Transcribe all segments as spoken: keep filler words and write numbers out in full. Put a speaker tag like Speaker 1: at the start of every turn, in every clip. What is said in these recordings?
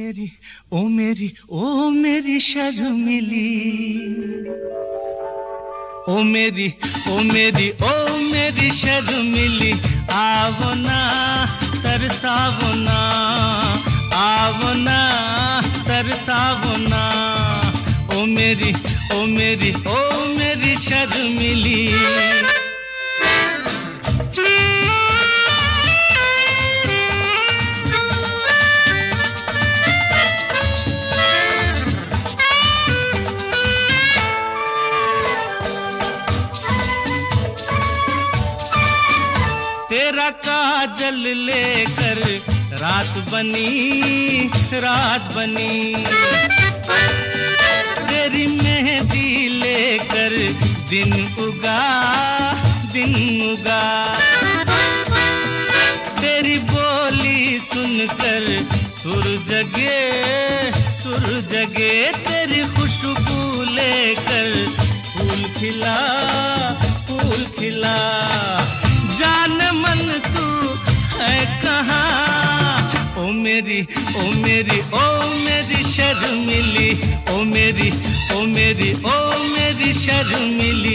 Speaker 1: मेरी ओ मेरी ओ मेरी शर्मिली, ओ मेरी ओ मेरी ओ मेरी शर्मिली, आवो ना तरसावो ना, आवो ना तरसावो ना, ओ मेरी ओ मेरी ओ मेरी शर्मिली। तेरा काजल लेकर रात बनी रात बनी, तेरी मेहंदी लेकर दिन उगा दिन उगा, तेरी बोली सुनकर सुर जगे सुर जगे, तेरी खुशबू लेकर फूल खिला फूल खिला, जान मन तू है कहाँ, ओ मेरी ओ मेरी ओ मेरी शर्मिली, ओ मेरी ओ मेरी ओ मेरी शर्मिली।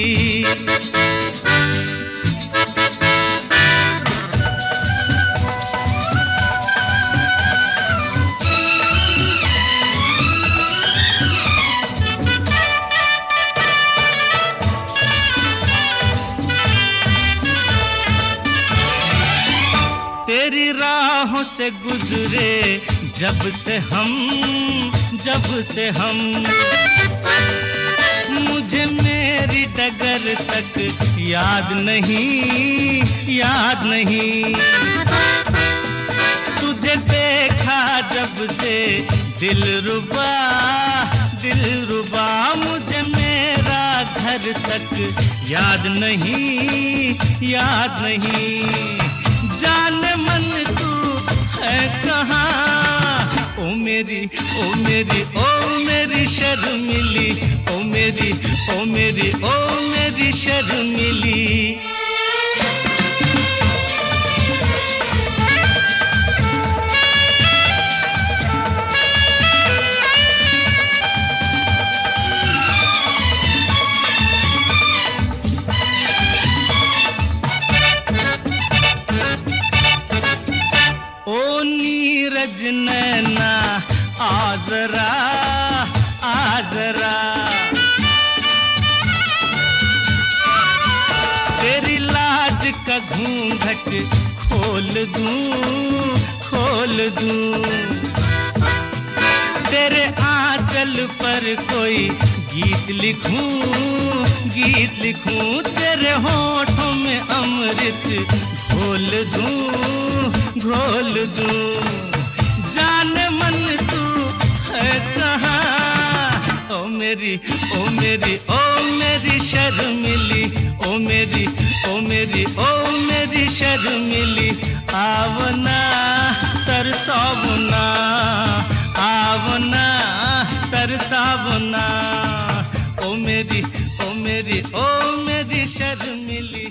Speaker 1: तेरी राहों से गुजरे जब से हम जब से हम, मुझे मेरी डगर तक याद नहीं याद नहीं, तुझे देखा जब से दिल रुबा दिल रुबा, मुझे मेरा घर तक याद नहीं याद नहीं, जान मन तू है कहाँ, ओ मेरी ओ मेरी ओ मेरी शर्मिली, ओ मेरी ओ मेरी ओ मेरी शर्मिली। नीरज नैना आजरा आजरा, तेरी लाज का घूंघट खोल दूं खोल दूं, तेरे आंचल पर कोई गीत लिखूं गीत लिखूं, तेरे होठों में अमृत घोल दूं घोल दूं, जान मन तू है कहाँ, ओ मेरी ओ मेरी ओ मेरी शर्मिली, ओ मेरी ओ मेरी ओ मेरी शर्मिली, आवो ना तरसावो ना, आवो ना तरसावो ना, ओ मेरी ओ मेरी ओ मेरी शर्मिली।